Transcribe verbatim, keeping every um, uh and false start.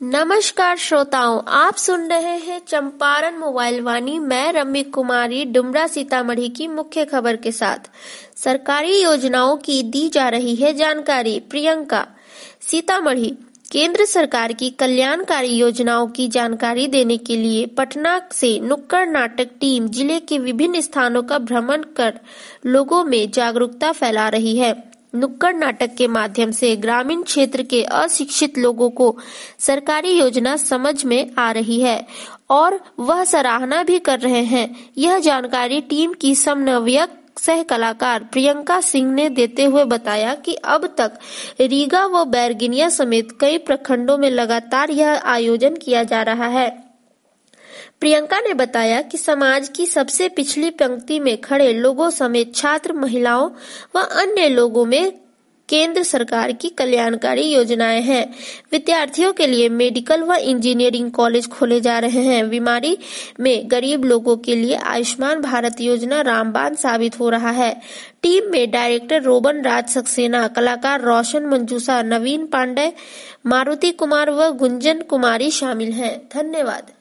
नमस्कार श्रोताओं, आप सुन रहे हैं चंपारण मोबाइल वाणी। मैं रम्मी कुमारी डुमरा सीतामढ़ी की मुख्य खबर के साथ सरकारी योजनाओं की दी जा रही है जानकारी। प्रियंका सीतामढ़ी केंद्र सरकार की कल्याणकारी योजनाओं की जानकारी देने के लिए पटना से नुक्कड़ नाटक टीम जिले के विभिन्न स्थानों का भ्रमण कर लोगों में जागरूकता फैला रही है। नुक्कड़ नाटक के माध्यम से ग्रामीण क्षेत्र के अशिक्षित लोगों को सरकारी योजना समझ में आ रही है और वह सराहना भी कर रहे हैं। यह जानकारी टीम की समन्वयक सह कलाकार प्रियंका सिंह ने देते हुए बताया कि अब तक रीगा व बैरगिनिया समेत कई प्रखंडों में लगातार यह आयोजन किया जा रहा है। प्रियंका ने बताया कि समाज की सबसे पिछली पंक्ति में खड़े लोगों समेत छात्र, महिलाओं व अन्य लोगों में केंद्र सरकार की कल्याणकारी योजनाएं हैं। विद्यार्थियों के लिए मेडिकल व इंजीनियरिंग कॉलेज खोले जा रहे हैं। बीमारी में गरीब लोगों के लिए आयुष्मान भारत योजना रामबाण साबित हो रहा है। टीम में डायरेक्टर रोबन राज सक्सेना, कलाकार रोशन मंजूसा, नवीन पांडे, मारुति कुमार व गुंजन कुमारी शामिल हैं। धन्यवाद।